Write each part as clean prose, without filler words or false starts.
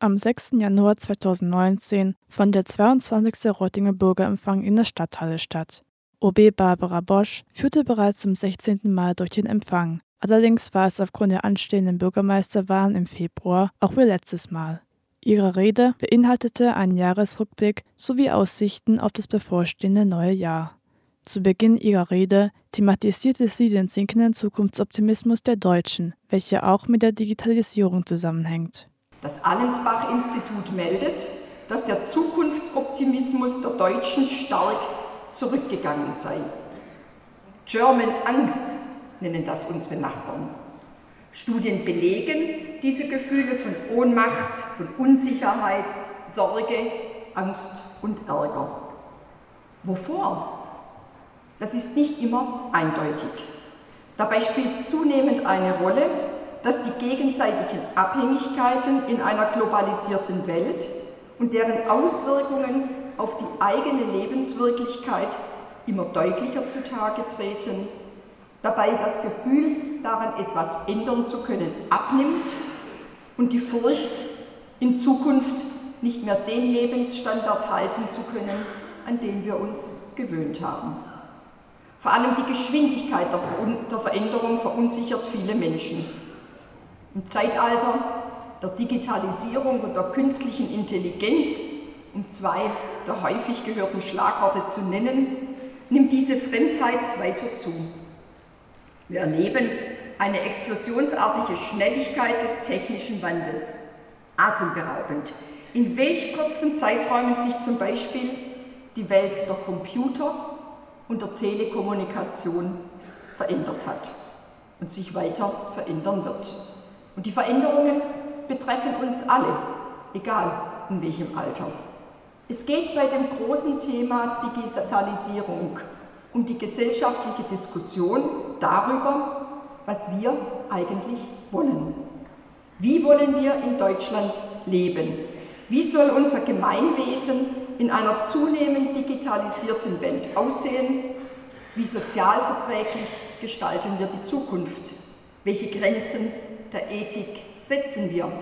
Am 6. Januar 2019 fand der 22. Reutinger Bürgerempfang in der Stadthalle statt. OB Barbara Bosch führte bereits zum 16. Mal durch den Empfang. Allerdings war es aufgrund der anstehenden Bürgermeisterwahlen im Februar auch ihr letztes Mal. Ihre Rede beinhaltete einen Jahresrückblick sowie Aussichten auf das bevorstehende neue Jahr. Zu Beginn ihrer Rede thematisierte sie den sinkenden Zukunftsoptimismus der Deutschen, welcher auch mit der Digitalisierung zusammenhängt. Das Allensbach-Institut meldet, dass der Zukunftsoptimismus der Deutschen stark zurückgegangen sei. German Angst nennen das unsere Nachbarn. Studien belegen diese Gefühle von Ohnmacht, von Unsicherheit, Sorge, Angst und Ärger. Wovor? Das ist nicht immer eindeutig. Dabei spielt zunehmend eine Rolle, dass die gegenseitigen Abhängigkeiten in einer globalisierten Welt und deren Auswirkungen auf die eigene Lebenswirklichkeit immer deutlicher zutage treten, dabei das Gefühl, daran etwas ändern zu können, abnimmt und die Furcht, in Zukunft nicht mehr den Lebensstandard halten zu können, an den wir uns gewöhnt haben. Vor allem die Geschwindigkeit der Veränderung verunsichert viele Menschen. Im Zeitalter der Digitalisierung und der künstlichen Intelligenz, um zwei der häufig gehörten Schlagworte zu nennen, nimmt diese Fremdheit weiter zu. Wir erleben eine explosionsartige Schnelligkeit des technischen Wandels. Atemberaubend. In welch kurzen Zeiträumen sich zum Beispiel die Welt der Computer und der Telekommunikation verändert hat und sich weiter verändern wird. Und die Veränderungen betreffen uns alle, egal in welchem Alter. Es geht bei dem großen Thema Digitalisierung um die gesellschaftliche Diskussion darüber, was wir eigentlich wollen. Wie wollen wir in Deutschland leben? Wie soll unser Gemeinwesen in einer zunehmend digitalisierten Welt aussehen? Wie sozialverträglich gestalten wir die Zukunft? Welche Grenzen der Ethik setzen wir?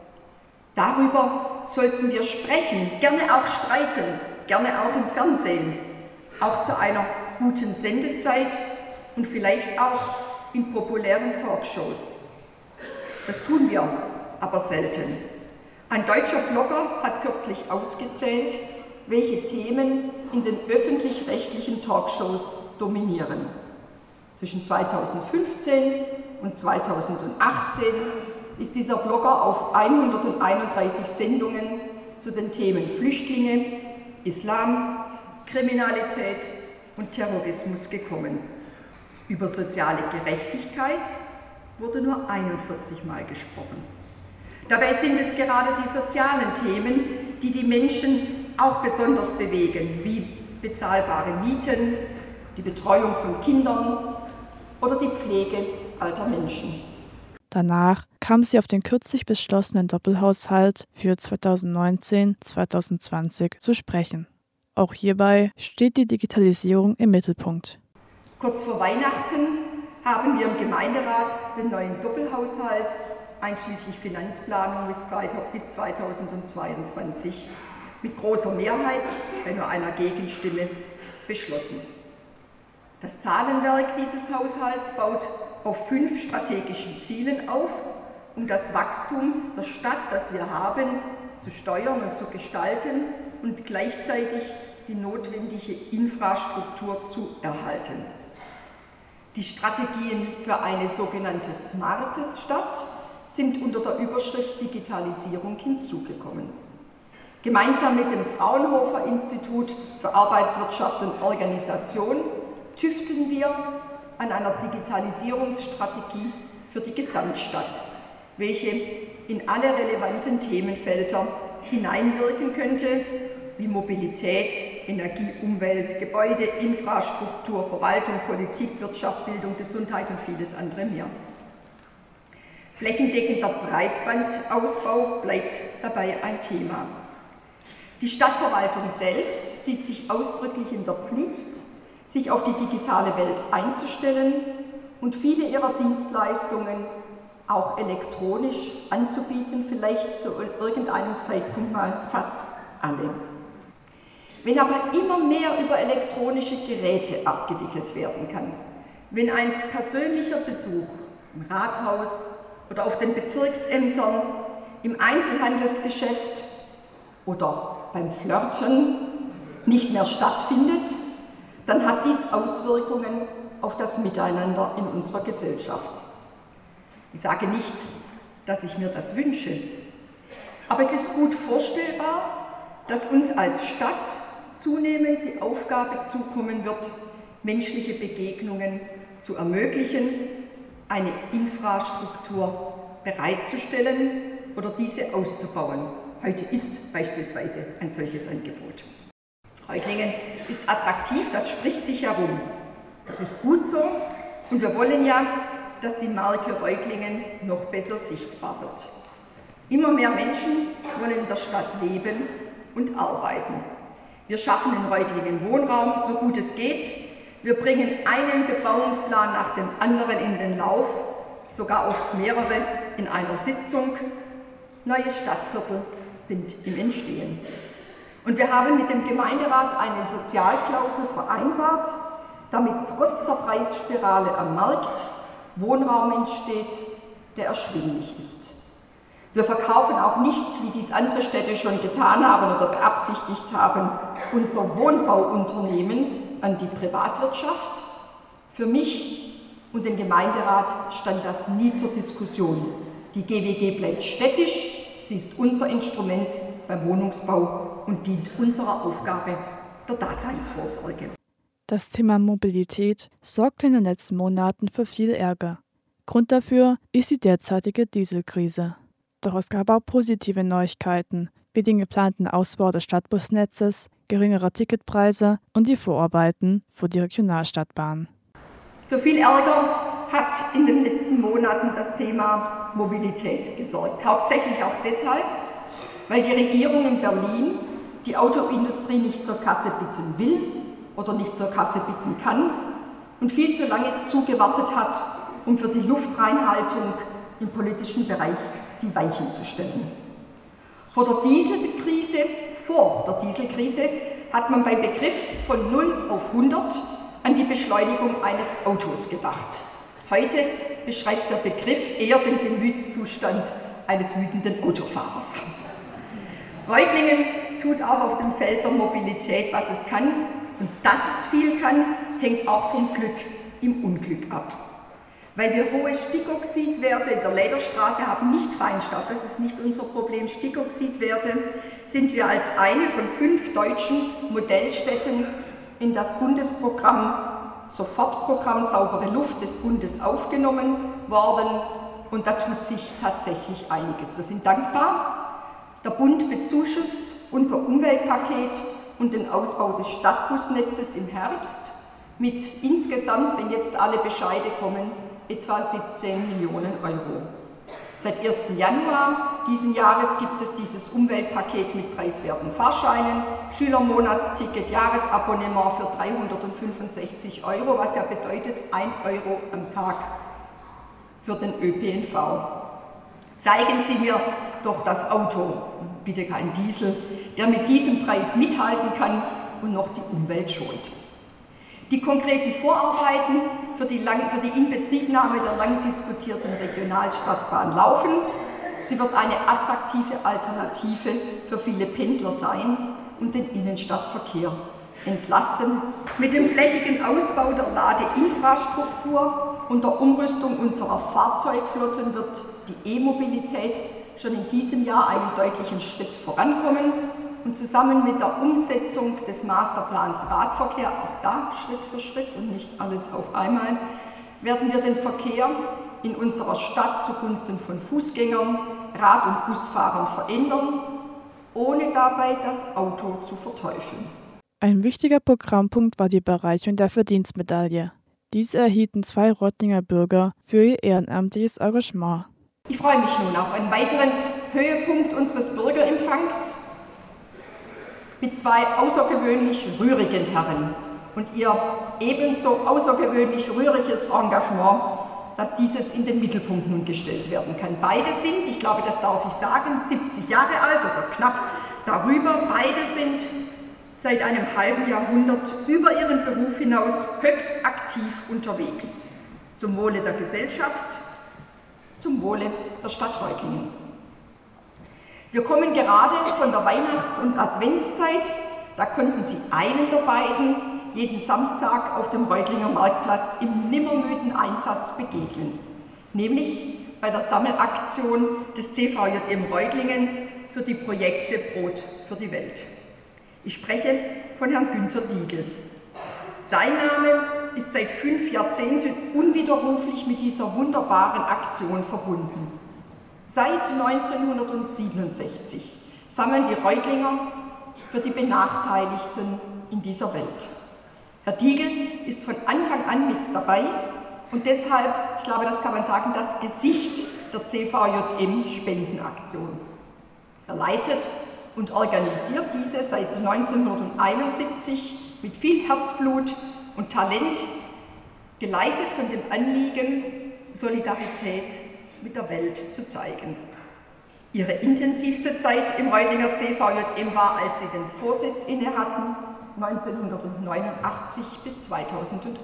Darüber sollten wir sprechen, gerne auch streiten, gerne auch im Fernsehen, auch zu einer guten Sendezeit und vielleicht auch in populären Talkshows. Das tun wir aber selten. Ein deutscher Blogger hat kürzlich ausgezählt, welche Themen in den öffentlich-rechtlichen Talkshows dominieren. Zwischen 2015 und 2018 ist dieser Blogger auf 131 Sendungen zu den Themen Flüchtlinge, Islam, Kriminalität und Terrorismus gekommen. Über soziale Gerechtigkeit wurde nur 41 Mal gesprochen. Dabei sind es gerade die sozialen Themen, die die Menschen auch besonders bewegen, wie bezahlbare Mieten, die Betreuung von Kindern oder die Pflege alter Menschen. Danach kam sie auf den kürzlich beschlossenen Doppelhaushalt für 2019-2020 zu sprechen. Auch hierbei steht die Digitalisierung im Mittelpunkt. Kurz vor Weihnachten haben wir im Gemeinderat den neuen Doppelhaushalt einschließlich Finanzplanung bis 2022 mit großer Mehrheit, bei nur einer Gegenstimme, beschlossen. Das Zahlenwerk dieses Haushalts baut auf 5 strategischen Zielen auf, um das Wachstum der Stadt, das wir haben, zu steuern und zu gestalten und gleichzeitig die notwendige Infrastruktur zu erhalten. Die Strategien für eine sogenannte smarte Stadt sind unter der Überschrift Digitalisierung hinzugekommen. Gemeinsam mit dem Fraunhofer-Institut für Arbeitswirtschaft und Organisation tüfteln wir an einer Digitalisierungsstrategie für die Gesamtstadt, welche in alle relevanten Themenfelder hineinwirken könnte, wie Mobilität, Energie, Umwelt, Gebäude, Infrastruktur, Verwaltung, Politik, Wirtschaft, Bildung, Gesundheit und vieles andere mehr. Flächendeckender Breitbandausbau bleibt dabei ein Thema. Die Stadtverwaltung selbst sieht sich ausdrücklich in der Pflicht, sich auf die digitale Welt einzustellen und viele ihrer Dienstleistungen auch elektronisch anzubieten, vielleicht zu irgendeinem Zeitpunkt mal fast alle. Wenn aber immer mehr über elektronische Geräte abgewickelt werden kann, wenn ein persönlicher Besuch im Rathaus oder auf den Bezirksämtern, im Einzelhandelsgeschäft oder beim Flirten nicht mehr stattfindet, dann hat dies Auswirkungen auf das Miteinander in unserer Gesellschaft. Ich sage nicht, dass ich mir das wünsche, aber es ist gut vorstellbar, dass uns als Stadt zunehmend die Aufgabe zukommen wird, menschliche Begegnungen zu ermöglichen, eine Infrastruktur bereitzustellen oder diese auszubauen. Heute ist beispielsweise ein solches Angebot. Reutlingen ist attraktiv, das spricht sich herum. Das ist gut so und wir wollen ja, dass die Marke Reutlingen noch besser sichtbar wird. Immer mehr Menschen wollen in der Stadt leben und arbeiten. Wir schaffen in Reutlingen Wohnraum, so gut es geht. Wir bringen einen Bebauungsplan nach dem anderen in den Lauf, sogar oft mehrere in einer Sitzung. Neue Stadtviertel sind im Entstehen. Und wir haben mit dem Gemeinderat eine Sozialklausel vereinbart, damit trotz der Preisspirale am Markt Wohnraum entsteht, der erschwinglich ist. Wir verkaufen auch nicht, wie dies andere Städte schon getan haben oder beabsichtigt haben, unser Wohnbauunternehmen an die Privatwirtschaft. Für mich und den Gemeinderat stand das nie zur Diskussion. Die GWG bleibt städtisch, sie ist unser Instrument beim Wohnungsbau und dient unserer Aufgabe der Daseinsvorsorge. Das Thema Mobilität sorgte in den letzten Monaten für viel Ärger. Grund dafür ist die derzeitige Dieselkrise. Doch es gab auch positive Neuigkeiten, wie den geplanten Ausbau des Stadtbusnetzes, geringere Ticketpreise und die Vorarbeiten für die Regionalstadtbahn. Für viel Ärger hat in den letzten Monaten das Thema Mobilität gesorgt. Hauptsächlich auch deshalb, weil die Regierung in Berlin die Autoindustrie nicht zur Kasse bitten will oder nicht zur Kasse bitten kann und viel zu lange zugewartet hat, um für die Luftreinhaltung im politischen Bereich die Weichen zu stellen. Vor der Dieselkrise hat man beim Begriff von 0 auf 100 an die Beschleunigung eines Autos gedacht. Heute beschreibt der Begriff eher den Gemütszustand eines wütenden Autofahrers. Reutlingen tut auch auf dem Feld der Mobilität, was es kann. Und dass es viel kann, hängt auch vom Glück im Unglück ab. Weil wir hohe Stickoxidwerte in der Lederstraße haben, nicht Feinstaub, das ist nicht unser Problem, Stickoxidwerte, sind wir als eine von 5 deutschen Modellstädten in das Bundesprogramm, Sofortprogramm Saubere Luft des Bundes aufgenommen worden und da tut sich tatsächlich einiges. Wir sind dankbar. Der Bund bezuschusst unser Umweltpaket und den Ausbau des Stadtbusnetzes im Herbst mit insgesamt, wenn jetzt alle Bescheide kommen, etwa 17 Millionen Euro. Seit 1. Januar diesen Jahres gibt es dieses Umweltpaket mit preiswerten Fahrscheinen, Schülermonatsticket, Jahresabonnement für 365 Euro, was ja bedeutet 1 Euro am Tag für den ÖPNV. Zeigen Sie mir doch das Auto, bitte kein Diesel, der mit diesem Preis mithalten kann und noch die Umwelt schont. Die konkreten Vorarbeiten für die Inbetriebnahme der lang diskutierten Regionalstadtbahn laufen. Sie wird eine attraktive Alternative für viele Pendler sein und den Innenstadtverkehr entlasten. Mit dem flächigen Ausbau der Ladeinfrastruktur und der Umrüstung unserer Fahrzeugflotten wird die E-Mobilität schon in diesem Jahr einen deutlichen Schritt vorankommen. Und zusammen mit der Umsetzung des Masterplans Radverkehr, auch da Schritt für Schritt und nicht alles auf einmal, werden wir den Verkehr in unserer Stadt zugunsten von Fußgängern, Rad- und Busfahrern verändern, ohne dabei das Auto zu verteufeln. Ein wichtiger Programmpunkt war die Bereicherung der Verdienstmedaille. Diese erhielten 2 Reutlinger Bürger für ihr ehrenamtliches Engagement. Ich freue mich nun auf einen weiteren Höhepunkt unseres Bürgerempfangs mit 2 außergewöhnlich rührigen Herren und ihr ebenso außergewöhnlich rühriges Engagement dass dieses in den Mittelpunkt nun gestellt werden kann. Beide sind, ich glaube, das darf ich sagen, 70 Jahre alt oder knapp darüber. Beide sind seit einem halben Jahrhundert über ihren Beruf hinaus höchst aktiv unterwegs. Zum Wohle der Gesellschaft, zum Wohle der Stadt Reutlingen. Wir kommen gerade von der Weihnachts- und Adventszeit. Da konnten Sie einen der beiden jeden Samstag auf dem Reutlinger Marktplatz im nimmermüden Einsatz begegnen, nämlich bei der Sammelaktion des CVJM Reutlingen für die Projekte Brot für die Welt. Ich spreche von Herrn Günther Diegel. Sein Name ist seit 5 Jahrzehnten unwiderruflich mit dieser wunderbaren Aktion verbunden. Seit 1967 sammeln die Reutlinger für die Benachteiligten in dieser Welt. Herr Diegel ist von Anfang an mit dabei und deshalb, ich glaube, das kann man sagen, das Gesicht der CVJM-Spendenaktion. Er leitet und organisiert diese seit 1971 mit viel Herzblut und Talent, geleitet von dem Anliegen, Solidarität mit der Welt zu zeigen. Ihre intensivste Zeit im Reutlinger CVJM war, als Sie den Vorsitz inne hatten, 1989 bis 2008.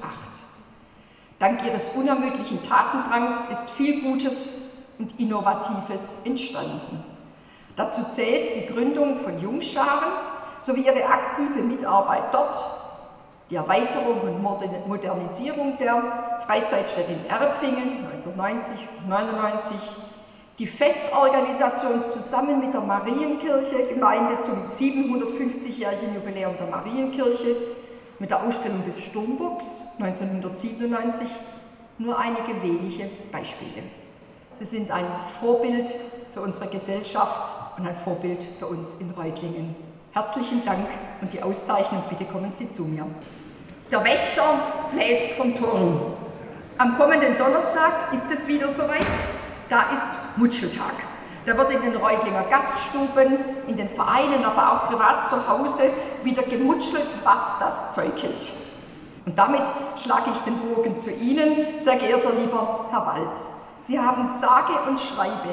Dank Ihres unermüdlichen Tatendrangs ist viel Gutes und Innovatives entstanden. Dazu zählt die Gründung von Jungscharen sowie Ihre aktive Mitarbeit dort, die Erweiterung und Modernisierung der Freizeitstätte in Erpfingen 1990 und 1999, die Festorganisation zusammen mit der Marienkirche, Gemeinde zum 750-jährigen Jubiläum der Marienkirche, mit der Ausstellung des Sturmbocks 1997, nur einige wenige Beispiele. Sie sind ein Vorbild für unsere Gesellschaft und ein Vorbild für uns in Reutlingen. Herzlichen Dank und die Auszeichnung, bitte kommen Sie zu mir. Der Wächter bläst vom Turm. Am kommenden Donnerstag ist es wieder soweit. Da ist Mutscheltag. Da wird in den Reutlinger Gaststuben, in den Vereinen, aber auch privat zu Hause wieder gemutschelt, was das Zeug hält. Und damit schlage ich den Bogen zu Ihnen, sehr geehrter lieber Herr Walz. Sie haben sage und schreibe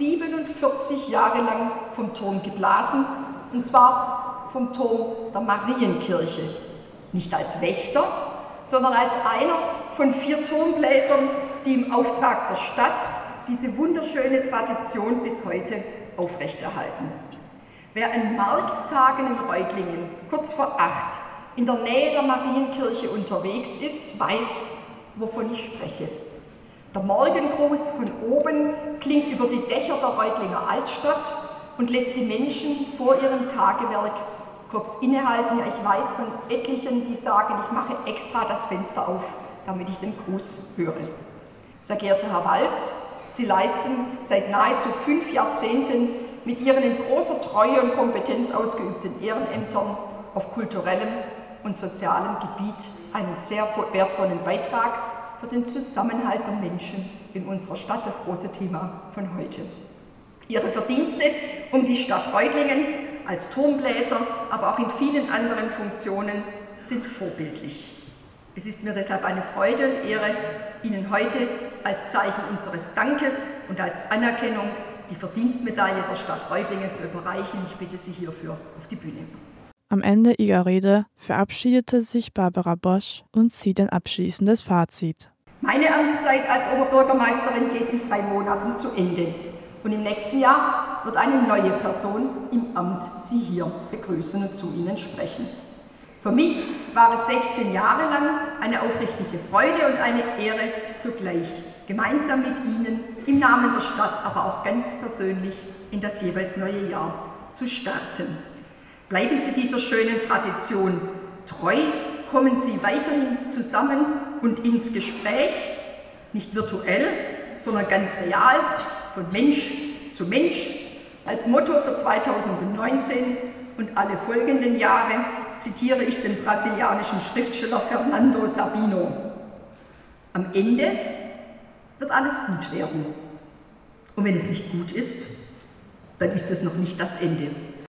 47 Jahre lang vom Turm geblasen, und zwar vom Turm der Marienkirche. Nicht als Wächter, sondern als einer von 4 Turmbläsern, die im Auftrag der Stadt diese wunderschöne Tradition bis heute aufrechterhalten. Wer an Markttagen in Reutlingen kurz vor 8 in der Nähe der Marienkirche unterwegs ist, weiß, wovon ich spreche. Der Morgengruß von oben klingt über die Dächer der Reutlinger Altstadt und lässt die Menschen vor ihrem Tagewerk kurz innehalten. Ja, ich weiß von etlichen, die sagen, ich mache extra das Fenster auf, damit ich den Gruß höre. Sehr geehrter Herr Walz, Sie leisten seit nahezu 5 Jahrzehnten mit Ihren in großer Treue und Kompetenz ausgeübten Ehrenämtern auf kulturellem und sozialem Gebiet einen sehr wertvollen Beitrag für den Zusammenhalt der Menschen in unserer Stadt, das große Thema von heute. Ihre Verdienste um die Stadt Reutlingen als Turmbläser, aber auch in vielen anderen Funktionen sind vorbildlich. Es ist mir deshalb eine Freude und Ehre, Ihnen heute als Zeichen unseres Dankes und als Anerkennung die Verdienstmedaille der Stadt Reutlingen zu überreichen. Ich bitte Sie hierfür auf die Bühne. Am Ende ihrer Rede verabschiedete sich Barbara Bosch und zieht ein abschließendes Fazit. Meine Amtszeit als Oberbürgermeisterin geht in 3 Monaten zu Ende. Und im nächsten Jahr wird eine neue Person im Amt Sie hier begrüßen und zu Ihnen sprechen. Für mich war es 16 Jahre lang eine aufrichtige Freude und eine Ehre zugleich, gemeinsam mit Ihnen im Namen der Stadt, aber auch ganz persönlich in das jeweils neue Jahr zu starten. Bleiben Sie dieser schönen Tradition treu, kommen Sie weiterhin zusammen und ins Gespräch, nicht virtuell, sondern ganz real, von Mensch zu Mensch. Als Motto für 2019 und alle folgenden Jahre zitiere ich den brasilianischen Schriftsteller Fernando Sabino. Am Ende wird alles gut werden. Und wenn es nicht gut ist, dann ist es noch nicht das Ende.